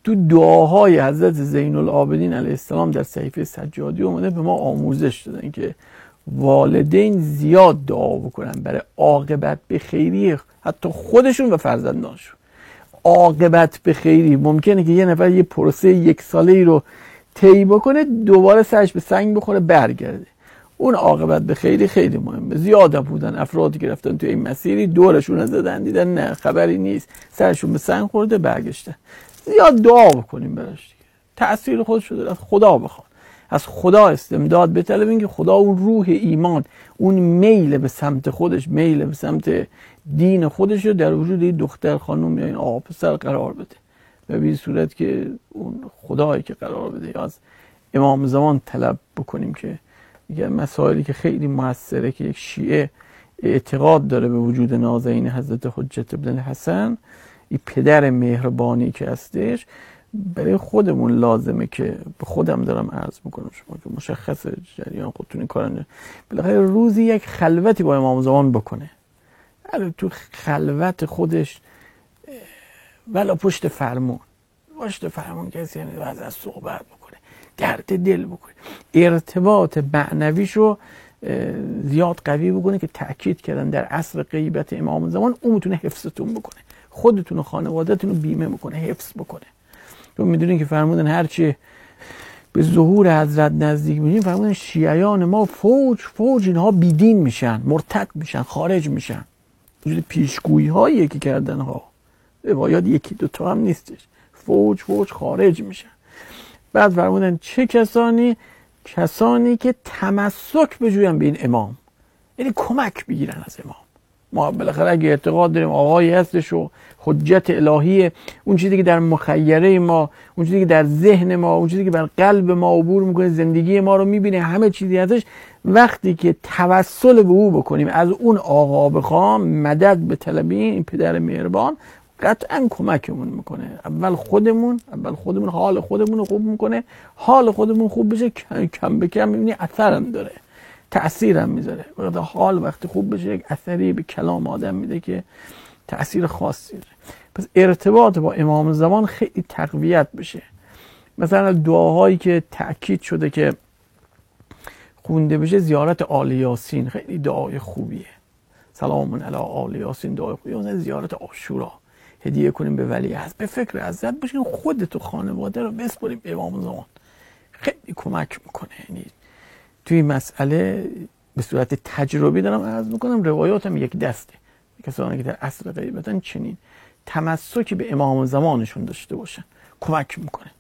تو دعاهای حضرت زین العابدین علیه السلام در صحیفه سجادی اومده به ما آموزش دادن که والدین زیاد دعا بکنن برای عاقبت به خیری حتی خودشون و فرزندانشون. عاقبت به خیری ممکنه که یه نفر یه پروسه 1 ساله‌ای رو طی بکنه، دوباره سرش به سنگ بخوره برگرده. اون عاقبت به خیری خیلی مهمه. زیاد بودن افرادی که رفتن تو این مسیری، دورشون رو زدن، دیدن نه خبری نیست، سرشون به سنگ خورده برگشتن. زیاد دعا بکنیم براش دیگه. تأثیر خودش رو از خدا بخوان، از خدا استمداد بطلبین که خدا اون روح ایمان، اون میل به سمت خودش، میل به سمت دین خودش رو در وجود این دختر خانم یا این آقا پسر قرار بده. به این صورت که اون خدایی که قرار بده. یا از امام زمان طلب بکنیم که یه مسائلی که خیلی موثره که یک شیعه اعتقاد داره به وجود نازنین حضرت حجت ابن الحسن، این پدر مهربانی که هستش، برای خودمون لازمه که به خودم دارم عرض میکنم، شما که مشخص جریان خودتون این کار انجام، بالاخره روزی یک خلوتی با امام زمان بکنه. تو خلوت خودش ولا پشت فرمون کسی یعنی از صحبت بکنه، درد دل بکنه، ارتباط معنویشو زیاد قوی بکنه که تأکید کردن در عصر غیبت امام زمان اون میتونه حفظتون بکنه، خودتون و خانواده‌تون رو بیمه بکنه، حفظ بکنه. تو میدونین که فرمودن هرچی به ظهور حضرت نزدیک میشیم، فرمودن شیعیان ما فوج اینها بیدین میشن، مرتد میشن، خارج میشن. وجود پیشگویی هایی که کردن ها، روایات 1-2 تا هم نیستش، فوج خارج میشن. بعد فرمودن چه کسانی که تمسک بجوین به این امام، یعنی کمک بگیرن از امام. ما بالاخره اگه اعتقاد داریم آقایی هستش و حجت الهیه، اون چیزی که در مخیره ما، اون چیزی که در ذهن ما، اون چیزی که بر قلب ما عبور میکنه، زندگی ما رو میبینه، همه چیزی هستش، وقتی که توسل به او بکنیم، از اون آقا بخوام مدد به طلبین، این پدر مهربان قطعا کمکمون میکنه. اول خودمون حال خودمون رو خوب میکنه، حال خودمون خوب بشه کم به کم میبینی اثرم داره، تأثیرم میذاره. حال وقتی خوب بشه یک اثری به کلام آدم میده که تأثیر خاصی داره. پس ارتباط با امام زمان خیلی تقویت بشه. مثلا دعاهایی که تأکید شده که خونده بشه، زیارت آل یاسین خیلی دعای خوبیه. سلام علی آل یاسین دعای خوبیه. مثلا زیارت عاشورا هدیه کنیم به ولی عهد، به فکر حضرت باشین، خودت و خانواده رو بسپاریم به امام زمان، خیلی کمک میکنه. یعنی توی مسئله به صورت تجربی دارم عرض میکنم، روایاتم یک دسته، کسانی که در عصر غیبتن چنین تمسکی به امام زمانشون داشته باشن کمک میکنه.